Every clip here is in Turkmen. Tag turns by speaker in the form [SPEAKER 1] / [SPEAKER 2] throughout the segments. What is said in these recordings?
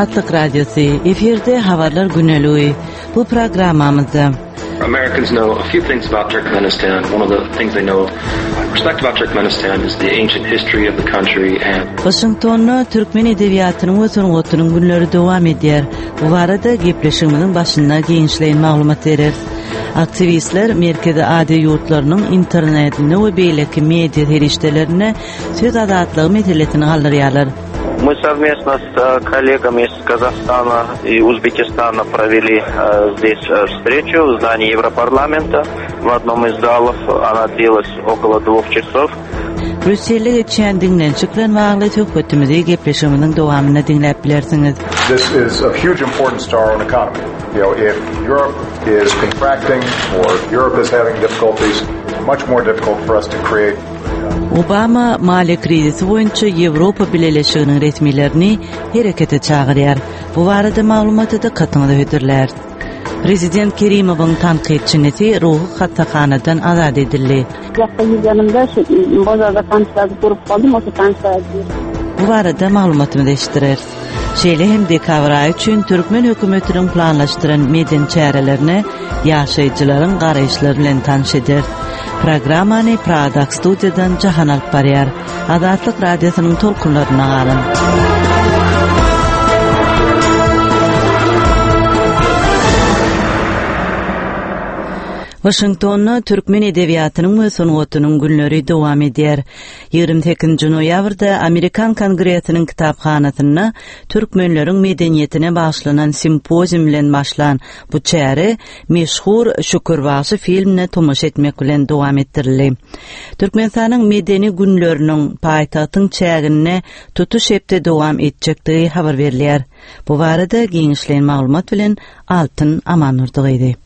[SPEAKER 1] Azadlık Radyosu efirde Havarlar Günelüğü. Bu programımızda
[SPEAKER 2] Americans know a few things about Turkmenistan. One of the things they know respect about Turkmenistan is the ancient history of the country and
[SPEAKER 1] Washington'da Türkmen edebiyatının ve sanatının günleri devam eder. Bu arada gepleşimizin başında gençlerin maglumat verir. Aktivistler merkezi adi yurtlarının internetini ve beyleki medya eriştelerine söz azadlığı meselesini kaldırıyorlar.
[SPEAKER 3] Мы совместно с коллегами из Казахстана и Узбекистана провели здесь встречу в здании Европарламента в одном из залов. Она длилась около 2 часов.
[SPEAKER 1] Brüssel'de geçen dinlenişiklerin bağlı hükümetimize gepleşiminin devamını dinleyip bilirsiniz.
[SPEAKER 4] This is of huge importance to our own economy. If Europe is contracting or Europe is having difficulties, it's much more difficult for us to create.
[SPEAKER 1] Obama mali krizisi boyunca Avrupa Birleşiğinin resmilerini harekete çağırıyor. Bu arada malumatı da katını ödürler. Prezident Kerimov'un tanqidçisi ruhu xastaxanadan azad edildi. Bu arada malumatımı değiştirir. Şeýle hem dekabr ayı üçin Türkmen hökümetiniň planlaşdyran meden çärelerini ýaşaýjylaryň garaýşlary bilen tanış eder. Programmany Pradak studiýadan Jahan alyp barýar. Azadlyk radiosynyň tolkunlaryna galyn. Washington'da Türkmen edebiyatynyň we sanatynyň günleri dowam eder. 28 noýabrda Amerikan Kongressiniň kitapxanasyna türkmenleriň medeniýetine bagşlanan simpozium bilen başlan bu çäre meşhur Şükürbaşy filmini tomaşa etmek bilen dowam etdirildi. Türkmenistanyň medeni günleriniň paýtagtyň çägine tutuş hepde dowam etjekdigi habar berilýär. Bu barada gençlerin maglumat bilen Altyn Amanurdygy.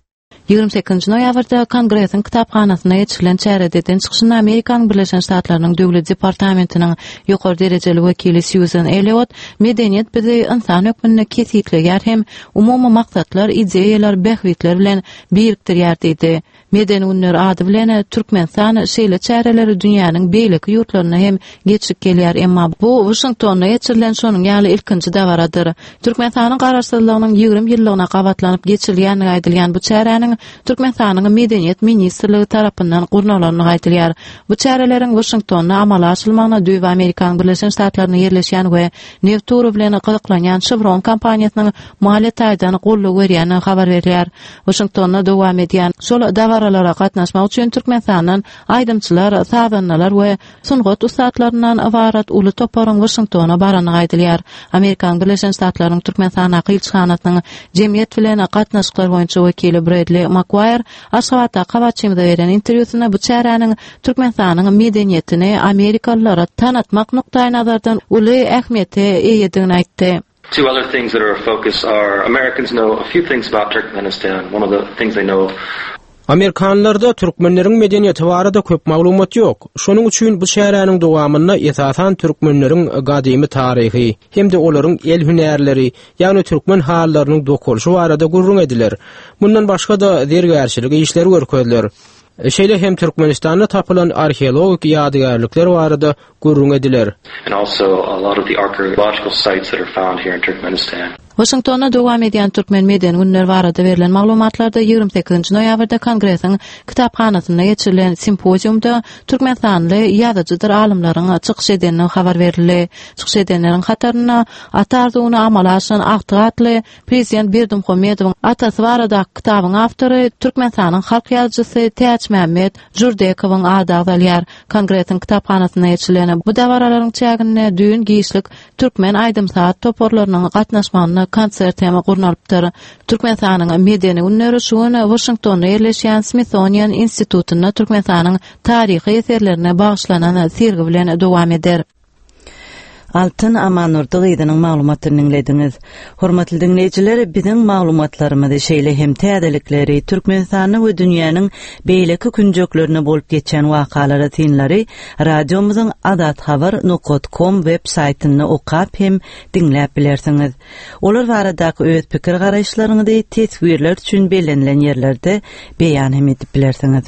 [SPEAKER 1] 28 noýabrda Kongressiň kitapxanasyna ýetişilen çäreden çykyşynda Amerikan Birleşen Ştatlarynyň Döwlet Departamentiniň ýokary derejeli wekili Susan Elliot medeniýet bizi insan hökmüne kesikleýär hem umumy maksatlar, ideýalar, behwitler bilen birikdirýär diýdi. Medeni günler ady bilen Türkmenistan şeýle çäreleri dünýäniň beýleki ýurtlaryna hem geçip gelýär, emma bu Washingtonda ýetişilen şonuň ýaly ilkinji dawaradyr. Türkmenistanyň garaşsyzlygynyň 20 ýyllygyna gabatlanyp geçirilýäni aýdylýan bu çäreniň Türkmenistanyň medeniýet ministrligi tarapyndan gurnalanyny aýdylýar. Bu çäreleriň Washingtonda amala aşylmagyna döwü Amerikan Birleşen Ştatlaryna ýerleşýän we neft bilen gydyklanýan Chevron kompaniýasynyň maliýet aýdany gollug berýäni habar berilýär. Washingtonda dowam edýän şol dawaralara gatnaşmak üçin Türkmenistanyň aýdymçylar, saganlar we sungat ustadlaryndan ibarat uly toparyň Washingtona barany aýdylýar. Amerikan Birleşen Ştatlarynyň Türkmenistana gylçyhanasynyň jemgyýet bilen gatnaşyklar boýunça wekili Bradley McGuire Aşgabatda Kawaçymyda beren interwýusynda bu çäreniň Türkmenistanyň medeniýetini Amerikalılara tanıtmak noktaýy nazardan uly ähmiýete eýedigini aýtdy.
[SPEAKER 2] two other things that are a focus are Americans know a few things about Turkmenistan. One of the things they know
[SPEAKER 5] Amerikanlarda türkmenleriň medeniýeti barada köp maglumat ýok. Şonuň üçin bu şäheriniň dowamyna esasan türkmenleriň gadymy taryhy hem de olaryň el hünärleri, ýagny türkmen hallarynyň dokulşy barada gurrun ediler. Bundan başga da dergärçilik işleri görkezler. Şeýle hem Türkmenistanda tapylan arheologik ýadygärlikler barada gurrun ediler.
[SPEAKER 2] And also a lot of the archaeological sites that are found here in Turkmenistan.
[SPEAKER 1] Washingtonda dowam edýän Türkmen medeni günleri barada berilen maglumatlarda 28 noýabrda Kongressiň kitapxanasyna ýetişilen simpoziumda Türkmenistanly ýazyjylar alymlaryň çykyş edenini habar berildi. Çykyş edenleriň hataryna atardygyny amala aşan Aqtatly prezident Berdimuhammedowyň atasy barada kitabyň awtory Türkmenistanyň halk ýazgysy Täç Mehmet Jurdekowyň ady agdalýar. Kongressiň kitapxanasyna ýetişilen bu dawaralaryň çägine düýün giýişlik türkmen aýdymsat toporlarynyň gatnaşmagyna konsert tema gurnalypdyr. Türkmenistanyň medeni günleri şuny Washingtonda ýerleşýän Smithsonian Institutyna Türkmenistanyň taryhy eserlerine bagşlanan sergi bilen dowam eder. Altyn Amanurdygynyň maglumatyny dinlediňiz. Hormatly dinleýijiler, biziň maglumatlarymyzy şeýle hem täzelikleri Türkmenistanyň we dünýäniň beýleki künjeklerini bolup geçen wakalary tinleri radiomyzyň adathabar.com web saýtyny okap hem dinläp bilersiňiz. Olar baradaky öz pikir garaýşlaryňyzy teswirler üçin belenilen ýerlerde beýan hem edip bilersiňiz.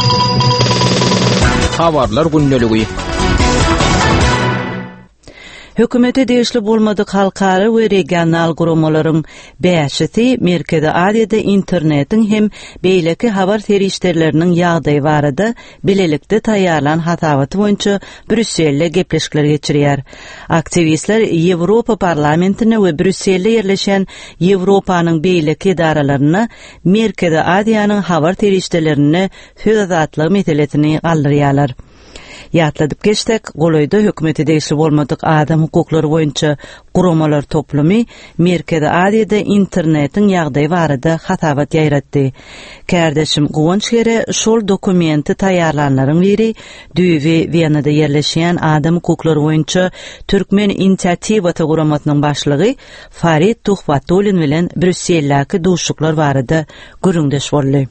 [SPEAKER 5] Habarlar günneligi.
[SPEAKER 1] Hökümete degişli bolmadyk halkary we regional gurumalaryň bäşisi Merkezi Aziýada internetiň hem beýleki habar terişlerleriniň ýagdaýy barada bilelikde taýýarlan hatawaty boýunça Brüsselde gepleşikler geçirýär. Aktivistler Ýewropa parlamentine we Brüsselde ýerleşen Ýewropanyň beýleki idaralaryna Merkezi Aziýanyň habar terişlerini söz azatlygy meseletini galdyrýarlar. Ýatladyp geçdik, golaýda hökümeti degişli bolmadyk adam hukuklary boýunça guramalar toplumy Merkezi Aziýada internetiň ýagdaýy barada hatawat ýaýratdy. Kärdeşim Gowunç Gere şol dokumenti taýýarlanlaryň biri Düýbi Wienada ýerleşýän adam hukuklary boýunça Türkmen inisiatiwaty guramatynyň başlygy Farid Tuhfatulin bilen Brüsseldäki duşuklar barada gürüňdeş boldy.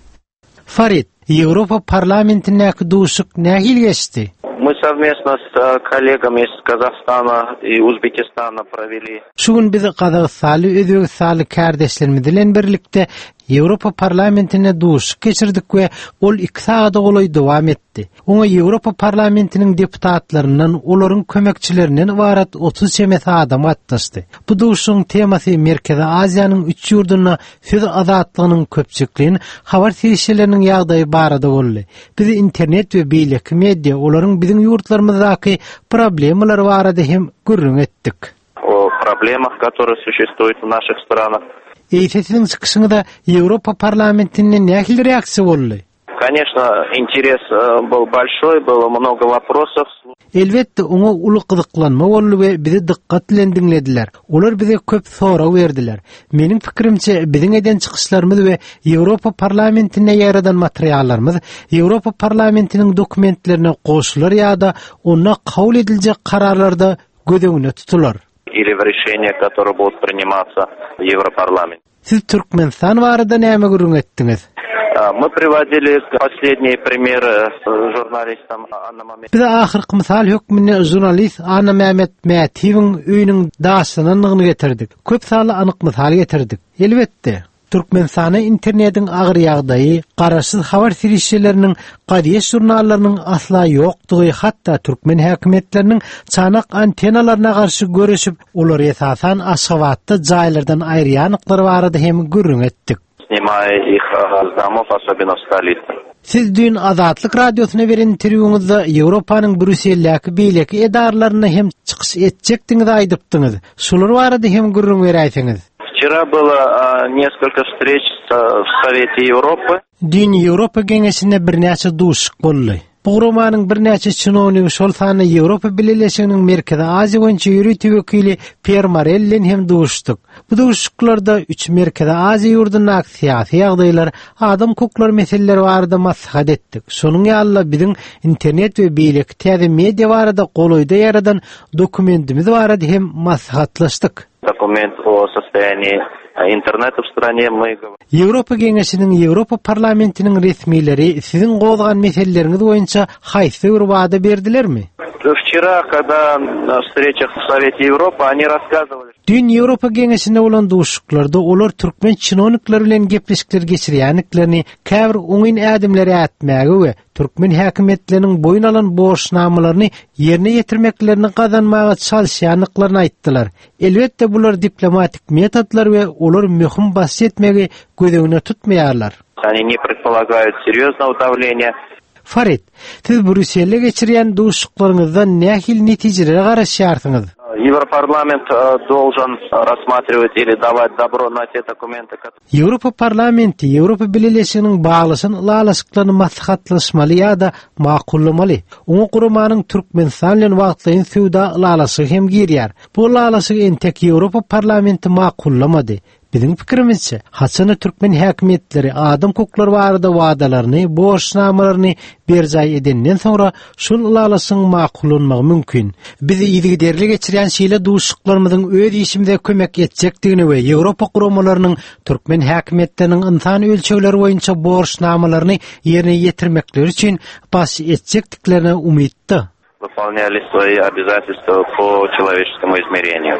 [SPEAKER 5] Farid, Европа парламентиндäki duşuk nähil geçdi?
[SPEAKER 3] Мы совместно с коллегами из Казахстана и Узбекистана провели.
[SPEAKER 5] Şugun biz Kazakstanly, Özbekistany kärdeşlerimiz bilen birlikde Ýewropa parlamentine duşuk geçirdik we ol 2 saat golaý dowam etdi. Oňa Ýewropa parlamentiniň deputatlaryndan, olaryň kömekçilerinden ibaret 30 çemet adam atdyşdy. Bu duşuň temasy Merkezi Aziýanyň 3 ýurdunyna söz azatlygynyň köpçükliğini, habar terişleriniň ýagdaýy barada boldy. Biz internet we beýleki media olaryň bizim ýurtlarymyzdaky problemler barada hem gürrüň etdik.
[SPEAKER 3] О проблемах, которые существуют в наших странах.
[SPEAKER 5] Eýtesiň çykyşyňda Ýewropa parlamentiniň nähil reaksiýa boldy?
[SPEAKER 3] Конечно, интерес был большой, было много вопросов.
[SPEAKER 5] Elbetde oňa uly gyzyklanma boldy we bizi diqqat bilen diňlediler. Olar bize köp soraw berdiler. Meniň pikirimçe biziň eden çykyşlarymyz we Ýewropa parlamentine ýaradan materiallarymyz Ýewropa parlamentiniň dokumentlerine goşular ýa-da onda kabul ediljek kararlarda gödegine tutular.
[SPEAKER 3] Или в решения, которые будут приниматься в Европарламенте.
[SPEAKER 5] Siz Türkmenistan barada näme görüň etdiňiz?
[SPEAKER 3] Мы приводили последние примеры журналистам Анна Мамед.
[SPEAKER 5] Biz ahyrky mysal hökmüne jurnalist Anna Mehmet Mätiwiň öýüniň daşanyny getirdik. Köp sally anyk mysal getirdik. Elbetde Türkmenistana internetiň agyr ýagdaýy, garaşsyz habar terişleriniň, gaýet jurnallarynyň asla ýokdugy, hatda türkmen häkimetleriniň çanak antennalaryna garşy görüşip, olary esasan aşgabatda jaýlardan aýrýanlyklary barada hem gürrüň etdik.
[SPEAKER 3] Снимая их с домов, особенно в столице.
[SPEAKER 5] Siz dün Azatlyk radiosyna beren interwýuňyzda Ýewropanyň Brüsseldäki beýleki edarlaryna hem çykyş etjekdiňizi aýdypdyňyz. Şular barada hem gürrüň beräýsiňiz.
[SPEAKER 3] Вчера было несколько встреч в Совете Европы.
[SPEAKER 5] Dün Ýewropa Geňeşinde birnäçe duşuk boldy. Bu gurumanyň birnäçe çynownyny şol sany Ýewropa Birleşiginiň Merkezi Aziýa boýunça ýürütýän wekili Pierre Marellen hem duşduk. Bu duşuklarda 3 Merkezi Aziýa ýurdundaky syýasy ýagdaýlar, adam hukuklary meseleleri barada maslahat etdik. Şonuň ýaly biziň internet we beýleki täze media barada golaýda ýaradan dokumentimiz barada hem maslahatlaşdyk.
[SPEAKER 3] Документ о состоянии интернета в стране мы говорим.
[SPEAKER 5] Ýewropa Geňeşiniň, Ýewropa parlamentiniň resmileri siziň gozgan meseleleriňiz boýunça haýsy bir wada berdilermi?
[SPEAKER 3] Вчера, когда на встречах в Совете Европы, они рассказывали.
[SPEAKER 5] Dün Ýewropa Geňeşinde bolan duşuklarda olar türkmen çynownikler bilen gepleşikler geçirýänliklerini, käbir oňyn ädimleri ätmäge we türkmen häkimetläriniň boyun alan borçnamalaryny ýerine ýetirmeklerini gazanmaga çalışýanlyklaryny aýtdylar. Elbetde bular diplomatik metodlar we olar möhüm bahs etmegi gödegine tutmaýarlar.
[SPEAKER 3] Они не предполагают серьезного давления.
[SPEAKER 5] Farid, siz Brüsselde geçirýän duşuklaryňyzdan nähil netijelere garaşýarsyňyz?
[SPEAKER 3] Европарламент должен рассматривать или давать добро на те документы, которые...
[SPEAKER 5] Ýewropa parlamenti, Ýewropa Birleşiginiň baglasyn ulalaşyklaryny maslahatlaşmaly ýa-da makullamaly. Oňa gurumanyň Türkmenistan bilen wagtlaýyn suwda ulalaşy hem girýär. Bu ulalaşy entek Ýewropa parlamenti makullamady. Bizim pikirimizçe, haçany türkmen häkimetleri adam hukuklary barada wadalaryny, borçnamalaryny berjay edenden soňra şol ulalaşyň makullanmagy mümkin. Bizi ýygyderli geçirýän şeýle duşuklarymyzyň öz işimizde kömek etjekdigini we Ýewropa gurumalarynyň türkmen häkimetleriniň insan ölçegleri boýunça borçnamalaryny ýerine ýetirmekleri üçin bas etjekdiklerini umytdy.
[SPEAKER 3] Выполняли свои обязательства по человеческому измерению.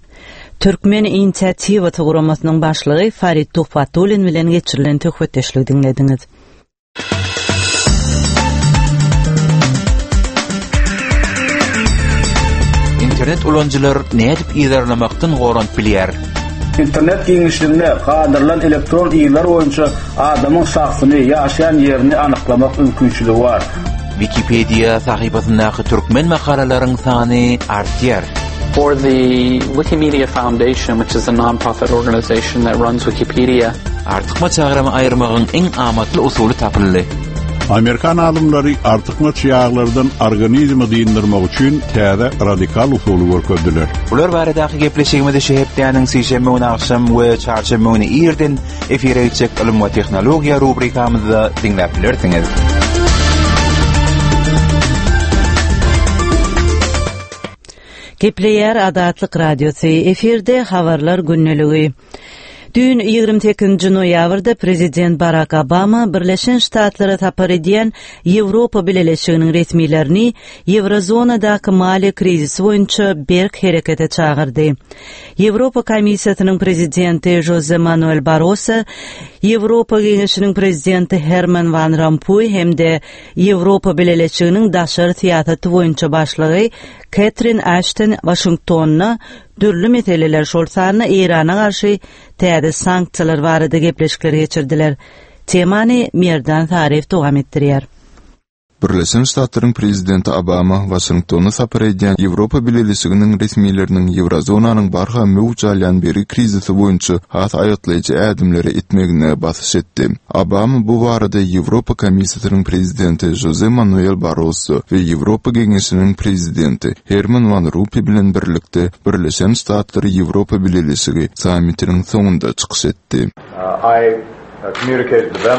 [SPEAKER 1] Türkmen inisiatiwaty guramasynyň başlygy Farid Tuhfatulin bilen geçirilen töhbetdeşlik dinlediňiz.
[SPEAKER 6] internet ulanjylar nädip ýerlemakdan gorant bilýär.
[SPEAKER 7] İnternet giňişliginde gadyrlan elektron ýylar boýunça adamyň şahsyny ýaşaýan ýerini anyklamak mümkinçiligi bar.
[SPEAKER 6] Wikipedia sahypasyndaky türkmen makalalaryň sany artýar.
[SPEAKER 8] For the Wikimedia Foundation, which is a non-profit organization that runs Wikipedia,
[SPEAKER 6] artykma çagramy aýyrmagyň eng amatly usuly tapyldy.
[SPEAKER 9] Amerikan alımları artıkma çyağlardan organizmi dindirmek üçin täze radikal usuly görkezdiler.
[SPEAKER 6] Ular baradaky gepleşigimizde şehipdäniň sişeme akşam we çarşamba güni ýerden efire çek ilim we tehnologiýa rubrikamyzda dinläp bilersiňiz.
[SPEAKER 1] Gepleýär Adatlyk radiosy efirde habarlar günneligi. Dün 28 noýabrda Prezident Barack Obama Birleşen Ştatlary tapar edýän Ýewropa Birleşiginiň resmiýlerini Eurozonadaky mali krizisi boýunça berk herekete çağırdy. Ýewropa Komissiýasynyň prezidenti Jose Manuel Barroso, Ýewropa Geňeşiniň prezidenti Herman Van Rompuy hemde Ýewropa Birleşiginiň daşary siýasaty boýunça başlygy Catherine Ashton Washingtonna dürlü meseleler şolsaryna Irana garşy täze sanksiýalar barada gepleşikler geçirdiler. Temany Merdan Tarif dowam etdirýär.
[SPEAKER 10] Birleşen Ştatlaryň prezidenti Obama Washingtona sapar edýän Ýewropa Birleşiginiň resmiýleriniň Eurozonanyň barha mewjudalyan beri krizisi boýunça has aýatlaýjy ädimleri etmegine basyş etdi. Obama bu barada Ýewropa Komissiýasynyň prezidenti Jose Manuel Barroso we Ýewropa Geňeşiniň prezidenti Herman Van Rompuy bilen birlikde Birleşen Ştatlary Ýewropa Birleşigi sammitiniň soňunda çykyş etdi.
[SPEAKER 4] I communicated to them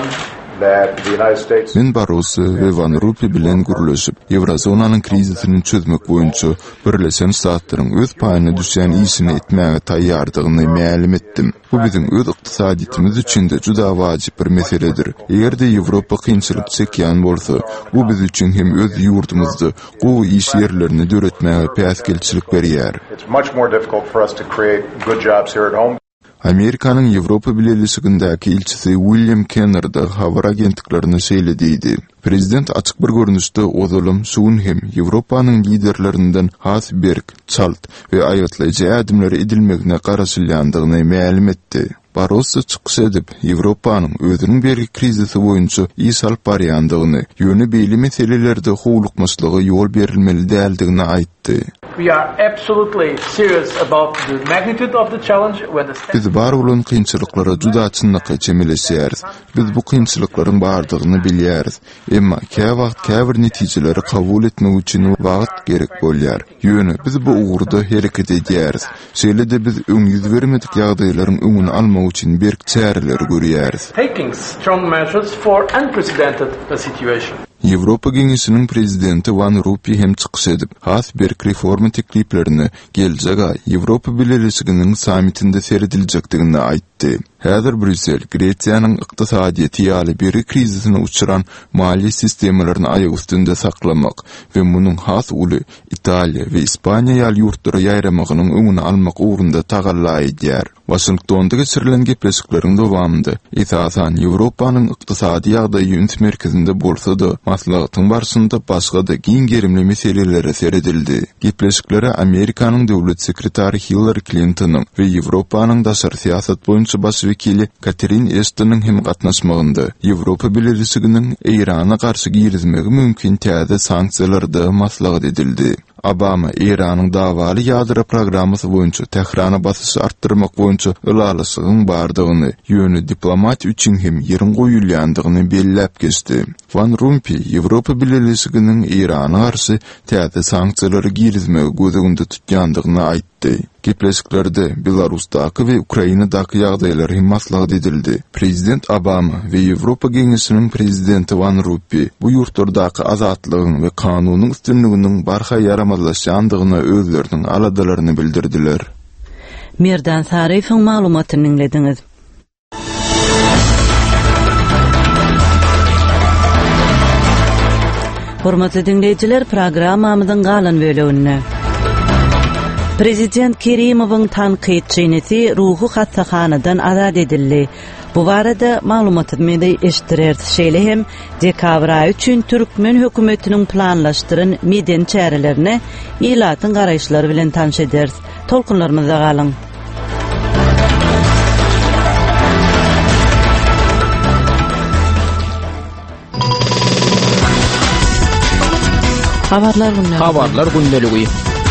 [SPEAKER 10] Men Barroso ve Van Rompuy bilen gürleşip Eurozonanyň krizisini çözmek boýunça Birleşen Ştatlaryň öz paýyna düşen işini etmäge taýýardygyny ma'lum etdim. Bu biziň öz ykdysadyýetimiz üçin de juda wajyp bir meseledir. Egerde Ýewropa kynçylyk çekýän bolsa, bu biz üçin hem öz ýurdumyzda gowy iş ýerlerini döretmäge päsgelçilik berýär.
[SPEAKER 4] It's much more difficult for us to create good jobs here at home.
[SPEAKER 10] Amerikanyň Ýewropa Birleşigindäki ilçisi William Kenner da habar agentliklerine söýlediydi. Prezident açyk bir görnüşde ozalym şuň hem Ýewropanyň liderlerinden has berk, çalt we aýatlaýjy ädimleri edilmegine garaşylýandygyny ma'lum etdi. Barroso çykyş edip Ýewropanyň özüniň berki krizisi boýunça iş alyp barýandygyny, ýöne beýle meselelerde howlukmaçlygy ýol berilmeli däldigini aýtdy.
[SPEAKER 11] We are absolutely serious about the magnitude of the challenge when the
[SPEAKER 10] Biz bar bolan kynçylyklara juda çynnyk çemeleşýäris. Biz bu kynçylyklaryň bardygyny bilýäris. Emma käwagt netijeleri kabul etmek üçin wagt gerek bolýar. Ýöne biz bu uğurda hereket edýäris. Şeýle-de biz öň ýüz bermedik ýagdaýlaryň öňüni almak üçin berk çäreler görýäris.
[SPEAKER 11] Taking strong measures for unprecedented situation.
[SPEAKER 10] Ýewropa Geňeşiniň prezidenti Van Rompuy hem çykyş edip, has berk reforma tekliplerini geljek aý Ýewropa Birleşiginiň sammitinde serediljekdigini aýtdy. Häzir Brüssel Gresiýanyň ykdysadyýety ýaly beri krizisine uçuran maliýe sistemlerini aýak üstünde saklamak we munyň has uly Italiýa we Ispaniýa ýaly ýurtlara ýaýramagynyň öňüni almak ugrunda tagalla edýär. Washingtonda geçirilen gepleşikleriň dowamında esasan Ýewropanyň ykdysady ýagdaýy üns merkezinde bolsa da maslahatyň barşynda başga da giň gerimli meselelere seredildi. Gepleşiklere Amerikanyň döwlet sekretary Hillary Clinton'yň we Ýewropanyň daşary siýasat boýunça baş wekili Catherine Ashton'yň hem gatnaşmagynda Ýewropa Birleşiginiň Irana garşy girizmegi mümkin täze sanksiýalarda maslahat edildi. Obama Iranyň dawaly ýadra programmasy boýunça Tehrana basyş artdyrmak boýunça ılalysygyň bardygyny, ýöne diplomatiýa üçin hem ýerin goýulýandygyny belläp geçdi. Van Rompuy Ýewropa Birleşiginiň Irana garşy täze sanksiýalary girizmegi gözeginde tutýandygyny aýtdy. Gepleşiklerde Belarusdaky we Ukrainadaky ýagdaýlar hem maslahat edildi. Prezident Obama we Ýewropa Geňeşiniň prezidenti Van Rompuy bu ýurtlardaky azatlygyň we kanunyň üstünliginiň barha yaramazlaşýandygyna özleriniň aladalaryny bildirdiler.
[SPEAKER 1] Merdan Tarifiň maglumatyny dinlediňiz. Hormatly dinleýijiler, programmamyzyň galan bölegine Prezident Kerimowyň tanqidçinisi ruhu hastaxanadan azad edildi. Bu barada maglumatymyny eşitdirerdi. Şeýle hem dekabr aýy üçin Türkmen hökümetiniň planlaşdyran meden çärelerini ilatyň garaýşlary bilen tanış ederdi. Tolkunlarymyza galyň.
[SPEAKER 5] Habarlar gündäligi.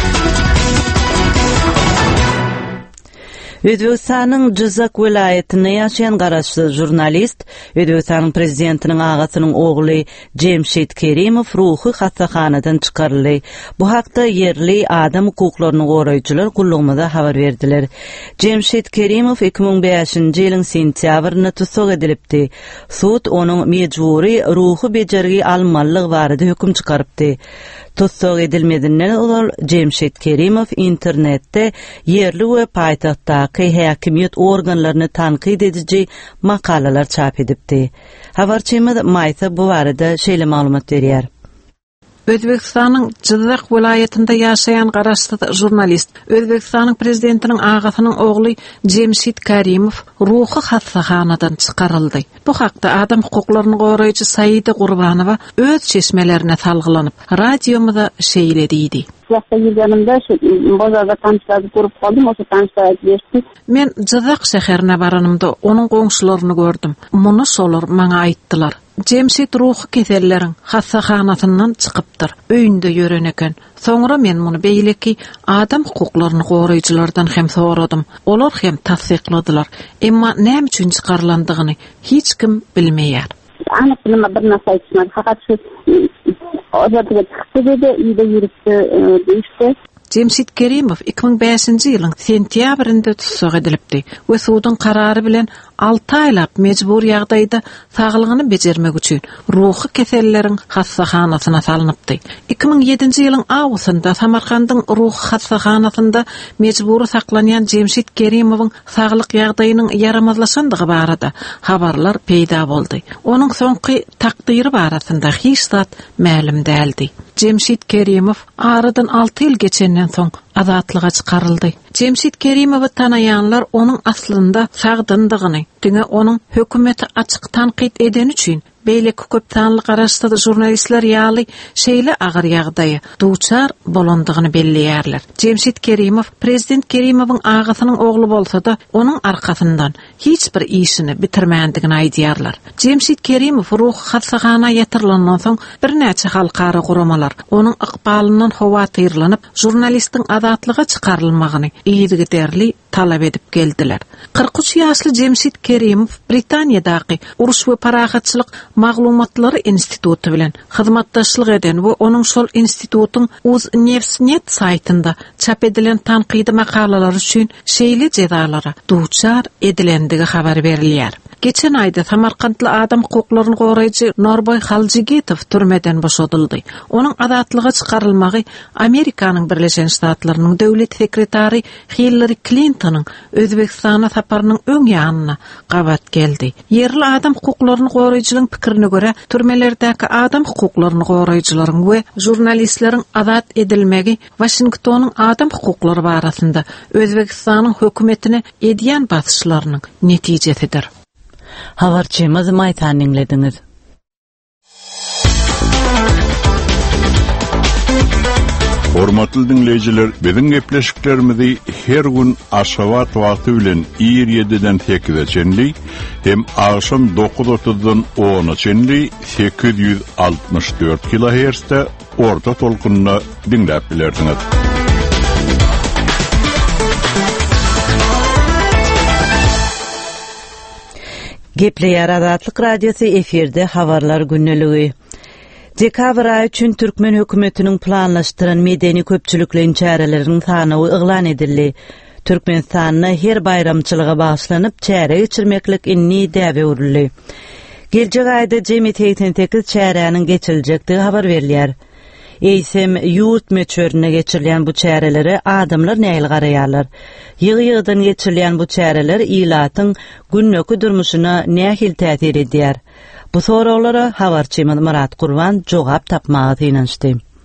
[SPEAKER 1] Özbegistanyň Jyzak welaýetinde ýaşaýan garaşly jurnalist, Özbegistanyň prezidentiniň agasynyň ogly Cemşit Kerimow ruhy hastaxanadan çykaryldy. Bu hakda yerli adam hukuklaryny goraýjylar gullugymyza habar berdiler. Cemşit Kerimow 2005-nji ýylyň sentýabrynda tutsak edilipdi. Sud onuň mejburi ruhy bejergi almalyk barada höküm çykarypdy. Tutsak edilmedinden ol Cemşit Kerimow internetde yerli we paýtaxtdaky häkimiýet organlaryny tanqid edici makalalar çap edipdi. Habarçymyz Maýsa bu barada şeýle maglumat berýär.
[SPEAKER 12] Özbegistanyň Jyzak welaýetinde ýaşaýan garaşly jurnalist, Özbegistanyň prezidentiniň agasynyň ogly Cemşit Kerimow ruhy hastaxanadan çykaryldy. Bu hakda adam hukuklaryny goraýjy Saýida Gurbanowa öz çeşmelerine salgylanyp, radiomyza şeýlediydi. Men Jyzak şäherine baranymda onuň goňşularyny gördüm. Muny solar maňa aýtdylar. Cemşit ruhy keselleriň hastaxanasyndan çykypdyr. Öýünde ýören eken. Soňra men muny beýleki adam hukuklaryny goraýjylardan hem soradym. Olar hem tasdikladylar. Emma näme üçin çykarlandygyny hiç kim bilmeýär.
[SPEAKER 13] Ana bilme bir narsa aýtmady. Fakat şu azadlyk çıkdy ýa-da ýürüpdi diýişdi.
[SPEAKER 12] Cemşit Kerimow 2005-nji ýylyň sentýabrynda tutsak edilipdi we sudyň karary bilen 6 aýlap mejbur ýagdaýda saglygyny bejermek üçin ruhy keselleriň hastaxanasyna salanypdy. 2007-nji ýylyň awgustynda Samarkandyň ruhy hastaxanasynda mejbur saklanýan Cemşit Kerimowyň saglyk ýagdaýynyň yaramazlaşandygy barada habarlar peýda boldy. Onuň soňky takdyry barasynda hiç zat ma'lum däldi. Cemşit Kerimow aradan 6 ýyl geçenden soň azatlyga çykaryldy. Cemşit Kerimowy tanaýanlar onuň aslynda sagdyndygyny, diňe onuň hökümeti açyk tanqid eden üçin beýleki köp tanly garaşly jurnalistler ýaly şeýle agyr ýagdaýy duçar bolandygyny belleýärler. Cemşit Kerimow prezident Kerimowyň agasynyň ogly bolsa da onuň arkasyndan hiç bir işini bitirmändigini aýdýarlar. Cemşit Kerimow ruh hastaxana ýatyrylandan soň bir näçe halkara guramalar onuň ykbalyndan howa tyrlanyp jurnalistiň azatlyga çykarylmagyny ýygyderli talap edip geldiler. 43 ýaşly Cemşit Kerimow Britaniýadaky uruş we parahatçylyk maglumatlary institutu bilen hyzmatdaşlyk eden we onuň şol institutyň Uznefsnet saýtynda çap edilen tanqidi makalalar üçin şeýle jezalara duçar edilendigi habar berilýär. Geçen ayda Samarkandly adam hukuklaryny goraýjy Norboy Haljigetow türmeden boşadyldy. Onuň azatlyga çykarylmagy Amerikanyň Birleşen Ştatlarynyň döwlet sekretary Hillary Clinton'yň Özbegistana saparynyň öň ýanyna gabat geldi. Yerli adam hukuklaryny goraýjylaryň pikirine göre türmelerdäki adam hukuklaryny goraýjylaryň we jurnalistleriň azat edilmegi Washingtonyň adam hukuklary barasynda Özbegistanyň hökümetine edýän basyşlarynyň netijesidir.
[SPEAKER 1] Habarçymyz Maýtan dinlediňiz.
[SPEAKER 9] Hormatly dinleyijiler, biziň gepleşiklerimizi her gün aşabat wagty bilen 7-den 8-e çenli, hem akşam 9:30-dan 10-a çenli 864 kHz-de orta tolkunna dinläp bilerdiňiz.
[SPEAKER 1] Gepleýär Azatlyk radiosu efirde habarlar günneligi. Dekabr aýy üçin Türkmen hökümetiniň planlaşdyran medeni köpçülikliň çäreleriniň sany eglan edildi. Türkmenistanyna her bayramçylyga baglanyp çäre geçirmeklik inni däbe urildi. Geljek aýda jemi 88 çäräniň geçiljekdigi habar berilýär. Eýsem ýurt meçörüne geçirilen bu çäreleri adamlar näil garaýarlar. Ýygy-ýygydan geçirilen bu çäreler ilatyň günnöki durmuşyna nähil täsir edýär. Bu soralara habarçymyz Murat Gurban jogap tapmagy tynançdy.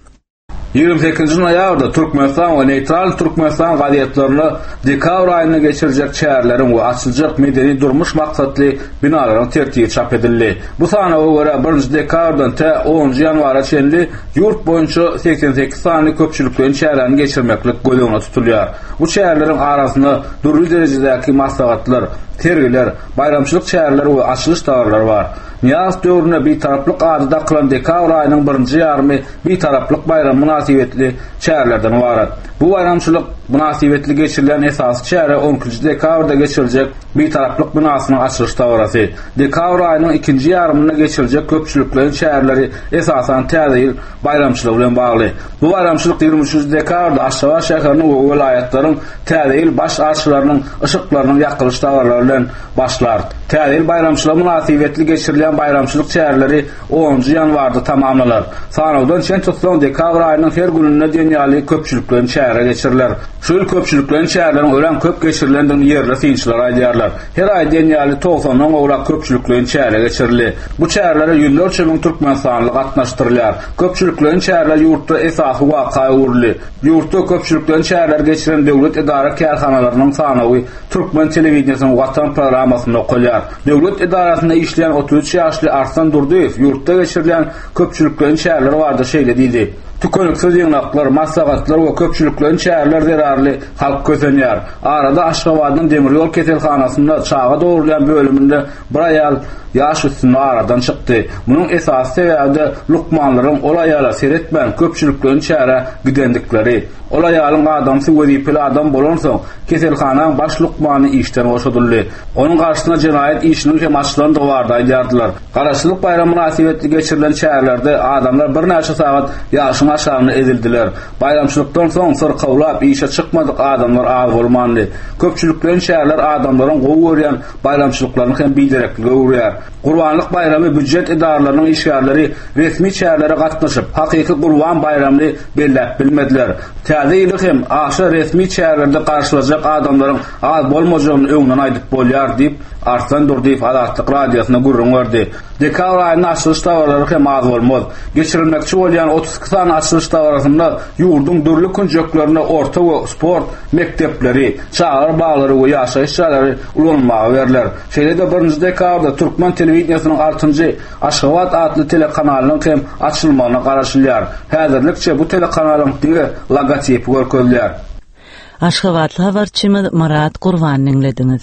[SPEAKER 7] 28 noyabrda Türkmenistan we neytral Türkmenistan gazetlerini dekabr aýyna geçirecek çäherleriň we açyljak medeni durmuş maksatly binalaryň tertibi çap edildi. Bu sanaga görä 1 dekabrdan ta 10 ýanwara çenli ýurt boýunça 88 sanly köpçülikden çäherlerini geçirmeklik gözüňe tutulýar. Bu çäherleriň arasyna durly derejedäki maslahatlar, tergiler, bayramçylyk çäherleri we açylyş tawarlary bar. Niyaz döwrüne bir taraplyk adyda kılan dekabr aýynyň 1-nji ýarymy bir taraplyk bayram münasibetli çäherlerden ibaret. Bu bayramçylyk münasibetli geçirilen esasy çäre 10-njy dekabrda geçiriljek bir taraplyk binasynyň açylyş tawarasy. Dekabr aýynyň 2-nji ýarymyna geçiriljek köpçüliklerin çäherleri esasan täze ýyl bayramçylygy bilen bagly. Bu bayramçylyk 23 dekabrda Aşgabat şäheriniň we welaýatlaryň täze ýyl baş arşylarynyň ışıklarynyň ýakylyş tawarlary bilen başlar. Täze ýyl bayramçylygy münasibetli geçirilen bayramçylyk çäherleri 10-njy ýanwarda tamamlanar. Sanawdan çen tutulan dekabr aýynyň her gününe dünýäli köpçüliklerin çähere geçiriler. Şol köpçüliklerin çäherlerini ölen köp geçirilendiň ýerle synçylar aýdýarlar. Her aý dünýäli 90-dan gowrak köpçüliklerin çähere geçirildi. Bu çäherlere ýüllerçe miň türkmenistanyly gatnaşdyrylýar. Köpçüliklerin çäherleri ýurtda esasy waka urly. Ýurtda köpçüliklerin çäherleri geçiren döwlet idara kärhanalarynyň sanawy türkmen telewizionynyň watan programasyna okulýar. Döwlet idarasynda işleýän 33 ýaşly Arslan Durduýew ýurtda geçirilen köpçüliklerin çäherleri barada şeýle diýdi. Tükönüksiz ýygnaklar, maslahatlar we köpçüliklerin çäherler derarly halk gözenýär. Arada Aşgabatyň demir ýol keselhanasynda çağa dogurlayan bölüminde bir aýal ýaş üstünde aradan çykdy. Munyň esasy sebäbi lukmanlaryň ol aýala seretmän köpçüliklerin çähere gidendikleri. Ol aýalyň adamsy wezipeli adam bolan soň keselhanaň baş lukmany işden boşadyldy. Onuň garşysyna jenaýet işiniň hem açylandygy bardy aýdýardylar. Garaşlyk bayram münasibetli geçirilen çäherlerde adamlar bir näçe sagat ýaşyň aşagyna edildiler. Bayramçylykdan soň sırkawlap işe çykmadyk adamlar az bolmandy. Köpçüliklerin çäherler adamlaryň gowy görýän bayramçylyklaryny hem bilerekli görýär. Gurbanlyk bayramy büdjet idaralarynyň işgärleri resmi çäherlere gatnaşyp hakyky Gurban bayramyny belläp bilmediler. Täze ýyly hem aşa resmi çäherlerde garşylaşacak adamlaryň az bolmajagyny öňden aýdyp bolýar diýip Arslan Durduýew Adatlyk radiosyna gurrun berdi. Dekabr aýynyň açylyş tawarlary hem az bolmaz. Geçirilmekçi bolýan 32 sany açylyş tawarasynda ýurdun dürli künjeklerine orta we sport mektepleri, çağır bağlary we ýaşaýyş ýerleri ulanmagy berler. Şeýle-de 1-nji dekabrda Türkmen telewizionynyň 6-njy Aşgabat adly telekanalynyň hem açylmagyna garaşylýar. Häzirlikçe bu telekanalalyň diňe logotipi görkezilýär.
[SPEAKER 1] Aşgabatly habarçymy Marat Gurbanyny dinlediňiz.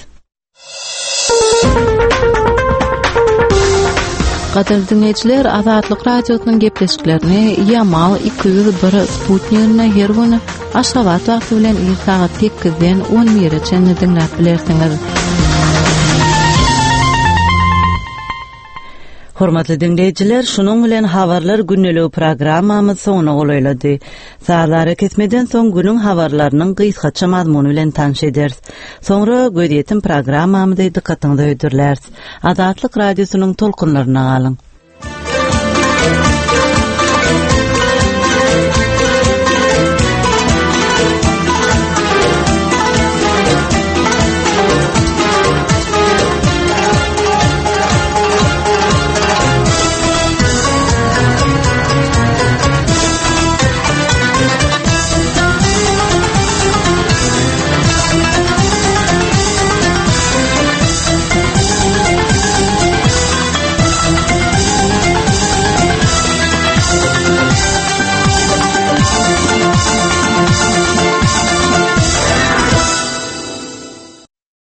[SPEAKER 12] Gaderli dinleyijiler, Azatlyk radiosynyň gepleşiklerini Yamal 201 Sputnik'ne her güni Aşgabat wagty bilen saat 8-den 11-e dinläp bilersiňiz.
[SPEAKER 1] Hormatly dinleyijiler, şunun bilen habarlar günneligi programmamyz soňuna golaýlady. Saýlary kesmeden soň günüň habarlarynyň gysgaça mazmuny bilen tanış ederiz. Soňra göýdýetim programmamyzy dikkatiňize öýdürlersiz. Azatlyk radiosynyň tolkunlaryna galyň.